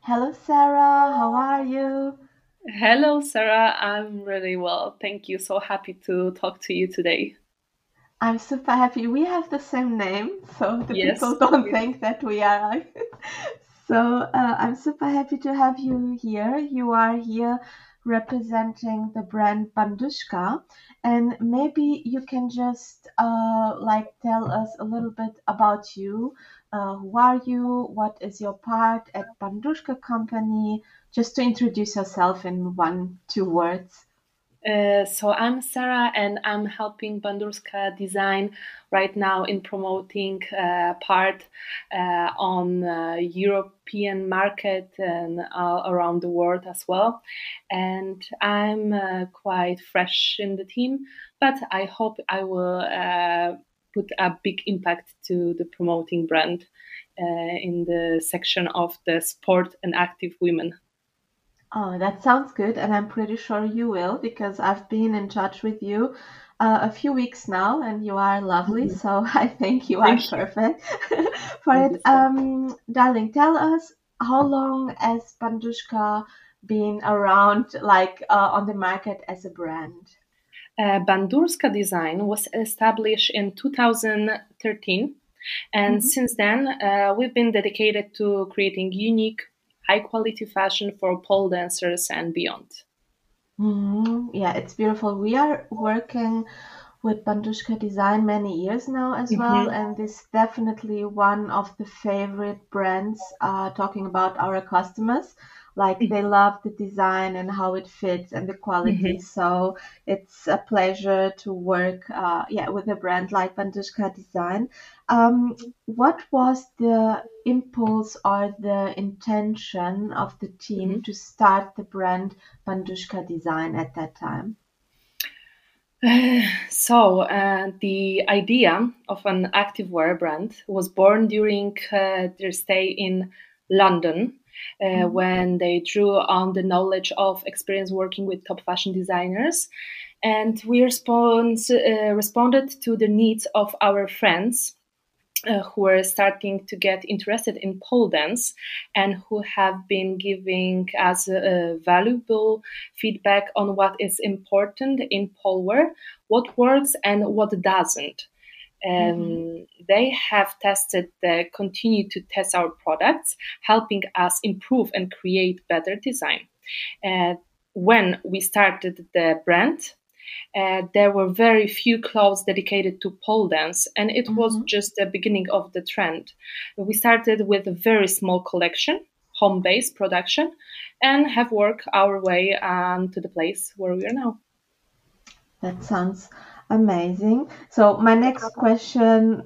Hello, Sarah. How are you? Hello, Sarah. I'm really well. Thank you. So happy to talk to you today. I'm super happy. We have the same name, so the people Yes. don't think that we are. I'm super happy to have you here. You are here representing the brand Bandushka, and maybe you can just tell us a little bit about you. Who are you? What is your part at Bandushka company? Just to introduce yourself in one, two words. So I'm Sarah, and I'm helping Bandurska Design right now in promoting part on European market and around the world as well. And I'm quite fresh in the team, but I hope I will put a big impact to the promoting brand in the section of the sport and active women. Oh, that sounds good, and I'm pretty sure you will because I've been in touch with you a few weeks now, and you are lovely. Mhm. So I think you are Thank you. perfect for Thank it. you so Darling, tell us how long has Bandushka been around, on the market as a brand? Bandurska Design was established in 2013, and Hmm. since then, we've been dedicated to creating unique, high quality fashion for pole dancers and beyond. Yeah, it's beautiful. We are working with Bandushka Design many years now as well, Mhm, and this definitely one of the favorite brands talking about our customers. Like they love the design and how it fits and the quality. mhm. So it's a pleasure to work with a brand like Bandushka Design. What was the impulse or the intention of the team Mhm. to start the brand Bandushka Design at that time? The idea of an activewear brand was born during their stay in London, Mhm. when they drew on the knowledge of experience working with top fashion designers, and we responded to the needs of our friends who were starting to get interested in pole dance and who have been giving us valuable feedback on what is important in pole wear, what works and what doesn't. Mhm. They have continue to test our products, helping us improve and create better design. Uh, when we started the brand, there were very few clothes dedicated to pole dance, and it was Mhm. just the beginning of the trend. We started with a very small collection, home based production, and have worked our way to the place where we are now. That sounds amazing. So my next question,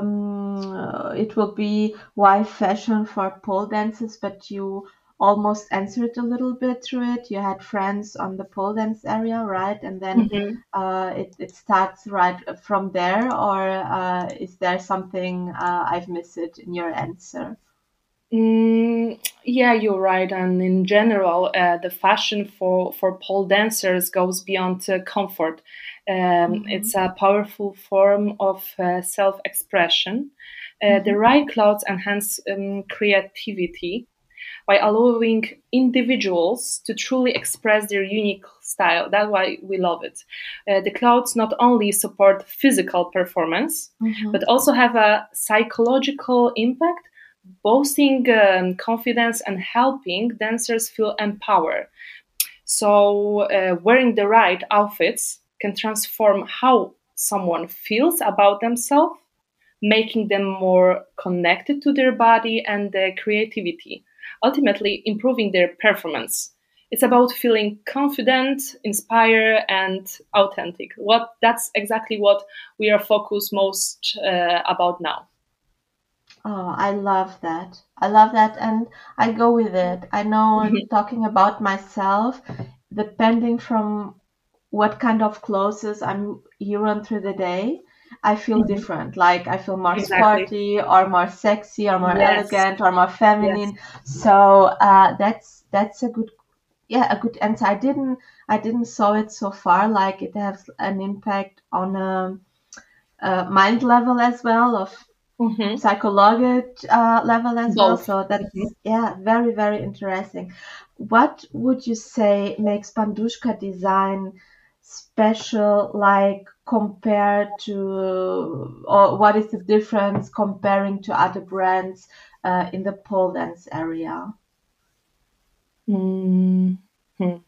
it will be why fashion for pole dances, but you almost answered a little bit through it. You had friends on the pole dance area, right? And then Mhm. it starts right from there, or is there something I've missed it in your answer? Yeah, you're right. And in general, the fashion for pole dancers goes beyond comfort. Mm-hmm. It's a powerful form of self expression. The Mm-hmm. right clothes enhance creativity by allowing individuals to truly express their unique style. That's why we love it. The clothes not only support physical performance, Mm-hmm. but also have a psychological impact, boosting confidence and helping dancers feel empowered. So, wearing the right outfits can transform how someone feels about themselves, making them more connected to their body and their creativity, ultimately improving their performance. It's about feeling confident, inspired, and authentic. What That's exactly what we are focused most about now. Oh, I love that. I love that, and I go with it. I know talking about myself, depending from what kind of clothes I'm wearing through the day, I feel Mhm. different. Like I feel more Exactly. sporty or more sexy or more Yes. elegant or more Yes. feminine. So that's a good, yeah, a good answer. I didn't saw it so far. Like it has an impact on mind level as well of Mm-hmm. psychological level as well. Both. So Mm-hmm. that's, yeah, very, very interesting. What would you say makes Bandushka design special, like compared to, or what is the difference comparing to other brands in the pole dance area? Mm-hmm.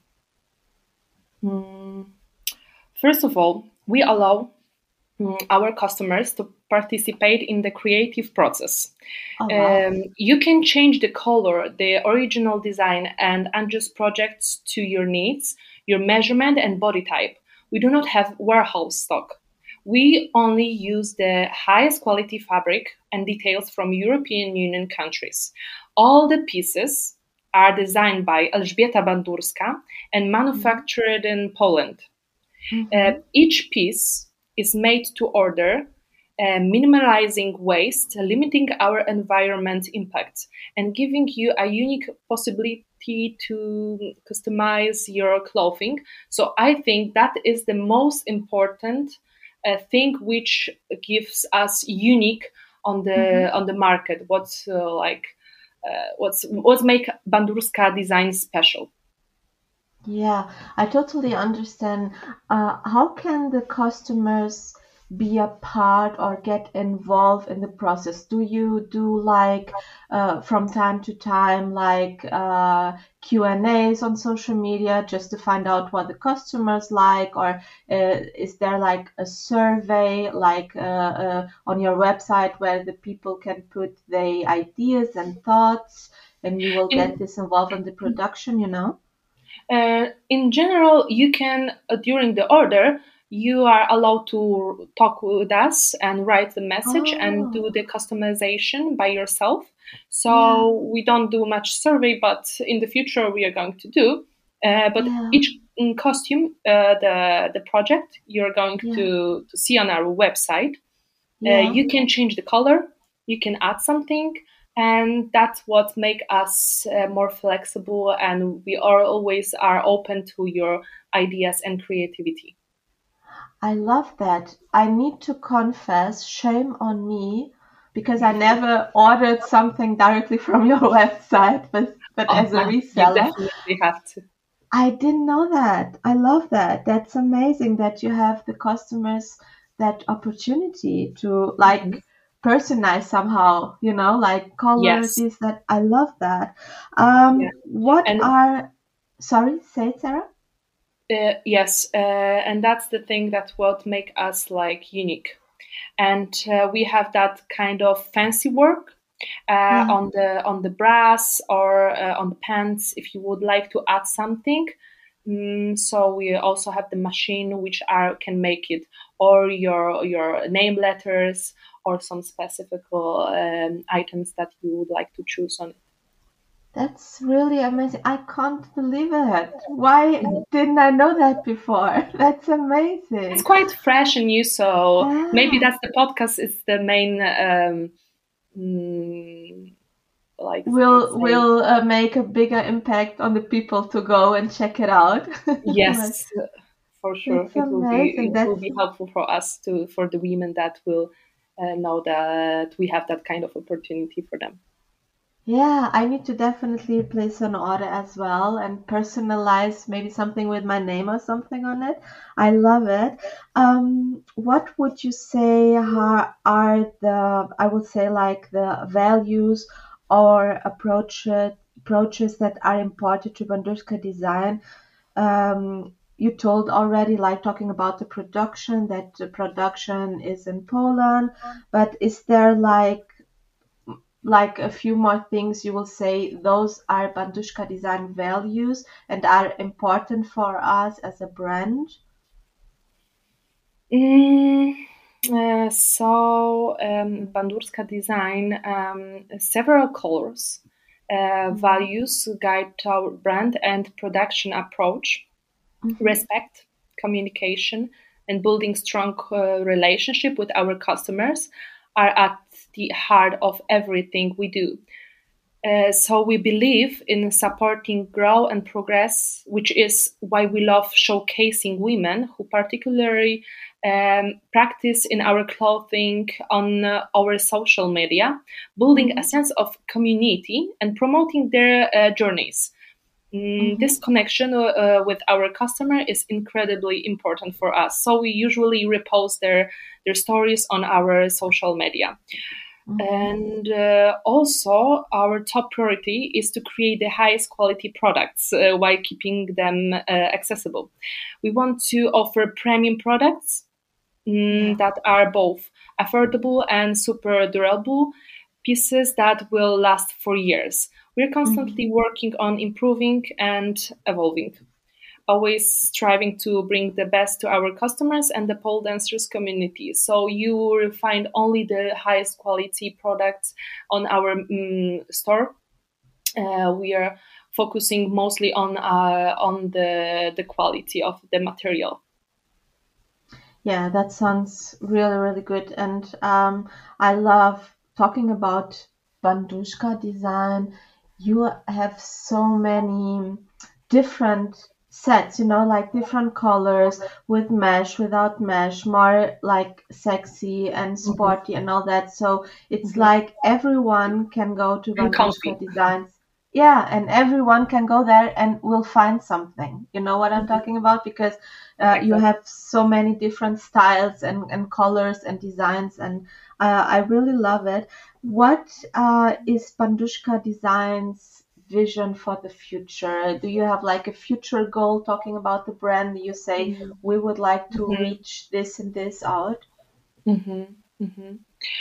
Mm. First of all, we allow our customers to participate in the creative process. Oh, wow. You can change the color, the original design, and adjust projects to your needs, your measurement, and body type. We do not have warehouse stock. We only use the highest quality fabric and details from European Union countries. All the pieces are designed by Elżbieta Bandurska and Mm-hmm. manufactured in Poland. Mm-hmm. Each piece is made to order, minimalizing waste, limiting our environment impact, and giving you a unique possibility to customize your clothing. So I think that is the most important thing which gives us unique Mm-hmm. on the market. What's make Bandurska design special? Yeah, I totally understand. How can the customers be a part or get involved in the process? Do you do like from time to time like Q&As on social media just to find out what the customers like, or is there like a survey like on your website where the people can put their ideas and thoughts, and you will get In this involved in the production, you know? In general, you can, during the order, you are allowed to talk with us and write the message and Oh. do the customization by yourself. Yeah, So we don't do much survey, but in the future we are going to do. But yeah, each costume, the project you're going yeah, to see on our website, yeah. you can change the color, you can add something, and that's what make us more flexible, and we are always are open to your ideas and creativity. I love that. I need to confess, shame on me, because I never ordered something directly from your website, but Oh, as a you reseller. definitely have to. I didn't know that. I love that. That's amazing that you have the customers that opportunity to Mhm. like personalize somehow, like color Yes. this, that. I love that. Yeah. What And are, sorry, say it, Sarah? yes, and that's the thing that what make us like unique. And we have that kind of fancy work Yeah. on the brass or on the pants if you would like to add something. So we also have the machine which are can make it, or your name letters or some specific items that you would like to choose on it. That's really amazing. I can't believe it. Why didn't I know that before? That's It's amazing. quite fresh and new, so maybe Yeah. that's the podcast is the main mm, like let's say. Will make a bigger impact on the people to go and check it out. But Yes, for sure. that's amazing. It will That's be helpful for us to for the women that will know that we have that kind of opportunity for them. Yeah, I need to definitely place an order as well and personalize maybe something with my name or something on it. I love it. What would you say are I would say like the values or approaches that are important to Bandurska design? You told already, like talking about the production, that the production is in Poland, but is there like a few more things you will say those are Bandushka design values and are important for us as a brand? Mm, Bandurska design several colors, Mhm. values guide our brand and production approach, Mhm. respect, communication, and building strong relationship with our customers are at the heart of everything we do. So we believe in supporting growth and progress, which is why we love showcasing women who particularly practice in our clothing on our social media, building a Mm-hmm. sense of community and promoting their journeys. Mm-hmm. This connection with our customer is incredibly important for us. So we usually repost their stories on our social media. Mm-hmm. And also, our top priority is to create the highest quality products while keeping them accessible. We want to offer premium products Yeah. that are both affordable and super durable, pieces that will last for years. We're Mm-hmm. constantly working on improving and evolving, always striving to bring the best to our customers and the pole dancers community. So you will find only the highest quality products on our store. We are focusing mostly on the quality of the material. Yeah, that sounds really, really good. And I love talking about Bandushka design. You have so many different sets, like different colors with mesh, without mesh, more like sexy and Mhm, sporty and all that. So it's mhm. like everyone can go to And Bandushka comfy. Designs. Yeah, and everyone can go there and will find something. You know what I'm Mhm, talking about? Because you exactly. have so many different styles and colors and designs, and I really love it. What is Bandushka Designs vision for the future? Do you have like a future goal talking about the brand? You say Mhm, we would like to mhm, reach this and this out. mhm, mhm.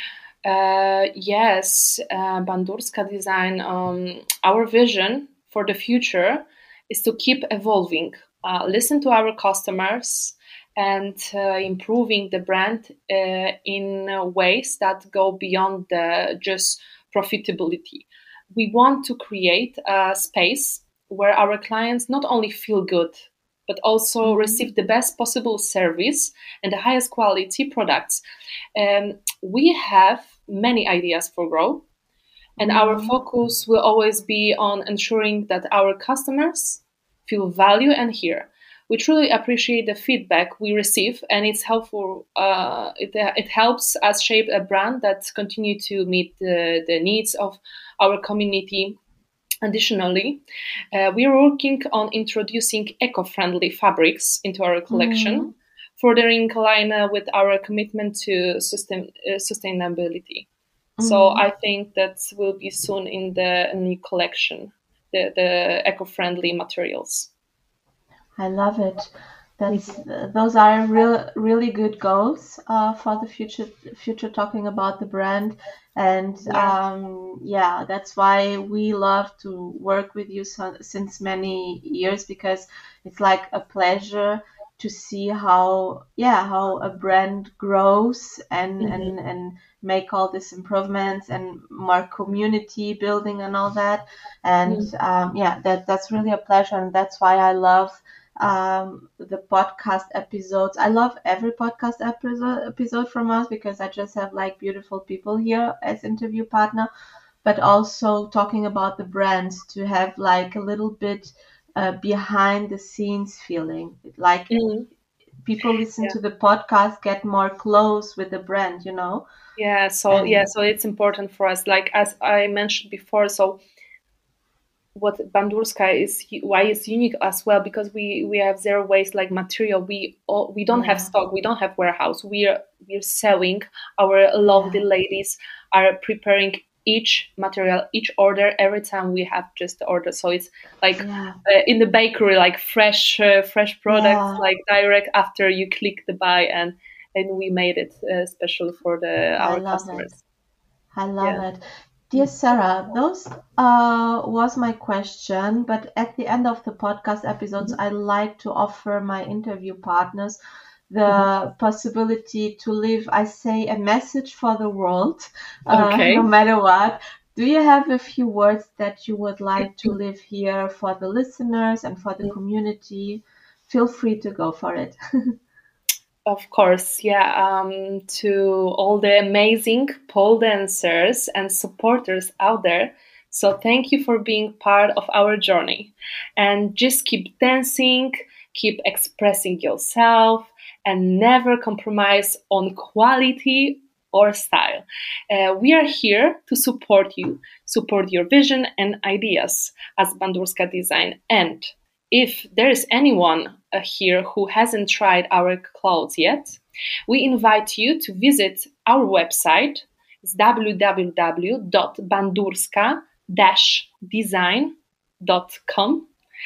Yes, Bandurska design. Our vision for the future is to keep evolving, listen to our customers, and improving the brand in ways that go beyond the just profitability. We want to create a space where our clients not only feel good but also Mm-hmm. receive the best possible service and the highest quality products. We have many ideas for growth, and our Mm-hmm. focus will always be on ensuring that our customers feel value and hear. We truly appreciate the feedback we receive, and it's helpful. It helps us shape a brand that continue to meet the needs of our community. Additionally, we are working on introducing eco-friendly fabrics into our collection, Mm-hmm. furthering line with our commitment to sustainability. So Mm-hmm. I think that will be soon in the new collection, the eco-friendly materials. I love it. That's Mhm. those are really good goals for the future talking about the brand, and Yeah. yeah, that's why we love to work with you since many years, because it's like a pleasure to see how a brand grows Mhm. and make all these improvements and more community building and all that. And Mhm. yeah, that's really a pleasure, and that's why I love the podcast episodes. I love every podcast episode from us, because I just have like beautiful people here as interview partner, but also talking about the brands to have like a little bit behind the scenes feeling. Like Mhm. people listen Yeah. to the podcast, get more close with the brand. Yeah, And so it's important for us. Like as I mentioned before, so what Bandurska is why it's unique as well, because we have zero waste like material. We don't have yeah, stock, we don't have warehouse. We're selling. Our lovely yeah, ladies are preparing each material, each order every time we have just the order. So it's like yeah, in the bakery, like fresh products, yeah. like direct after you click the buy, and we made it special for the I our love it. customers. I love Yeah. it. Dear Mm. Sarah, those was my question, but at the end of the podcast episodes, Mhm. I like to offer my interview partners Mhm. the possibility to leave, I say, a message for the world, no Okay. matter what. Do you have a few words that you would like to leave here for the listeners and for the community? Feel free to go for it. Of course, yeah. To all the amazing pole dancers and supporters out there, So thank you for being part of our journey. And just keep dancing, keep expressing yourself, and never compromise on quality or style. We are here to support your vision and ideas as Bandurska Design. And if there is anyone here who hasn't tried our clothes yet, we invite you to visit our website. It's www.bandurska-design.com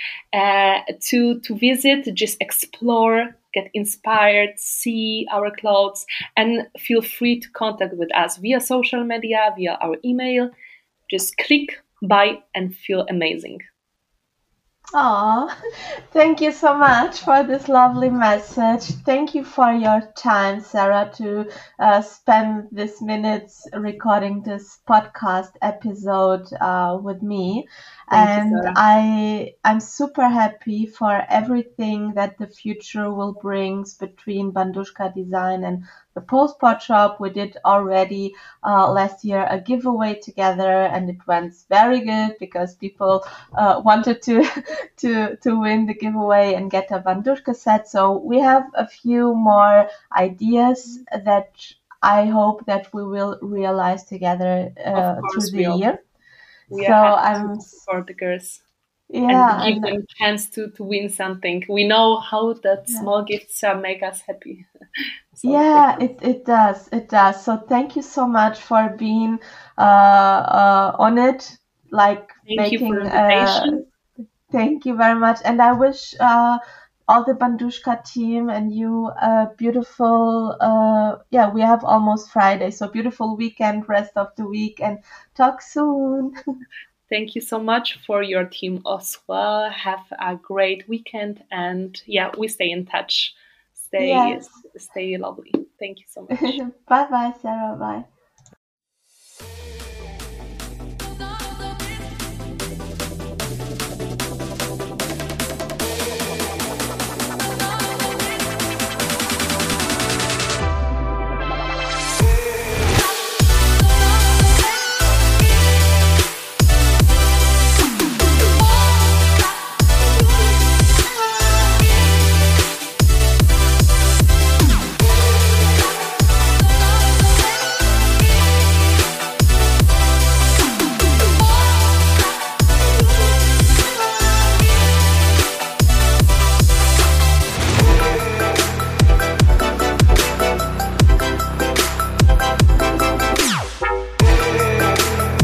to visit, just explore, get inspired, see our clothes, and feel free to contact with us via social media, via our email. Just click, buy, and feel amazing. Oh, thank you so much for this lovely message. Thank you for your time, Sarah, to spend these minutes recording this podcast episode with me. Thank you, And Sarah. I'm super happy for everything that the future will bring between Bandushka Design and the Postport Shop. We did already last year a giveaway together, and it went very good because people wanted to win the giveaway and get a Bandushka set. So we have a few more ideas that I hope that we will realize together through the year. We So are happy I'm to support the girls yeah, and give them a chance to win something. We know how that small gifts make us happy. So yeah, it does. It does. So thank you so much for being on it, like thank you for making the invitation. thank you very much. And I wish all the Bandushka team and you a beautiful, yeah, we have almost Friday, so beautiful weekend, rest of the week, and talk soon. Thank you so much for your team as well. Have a great weekend, and yeah, we stay in touch. Yes. Stay lovely. Thank you so much. Bye bye, Sarah. Bye.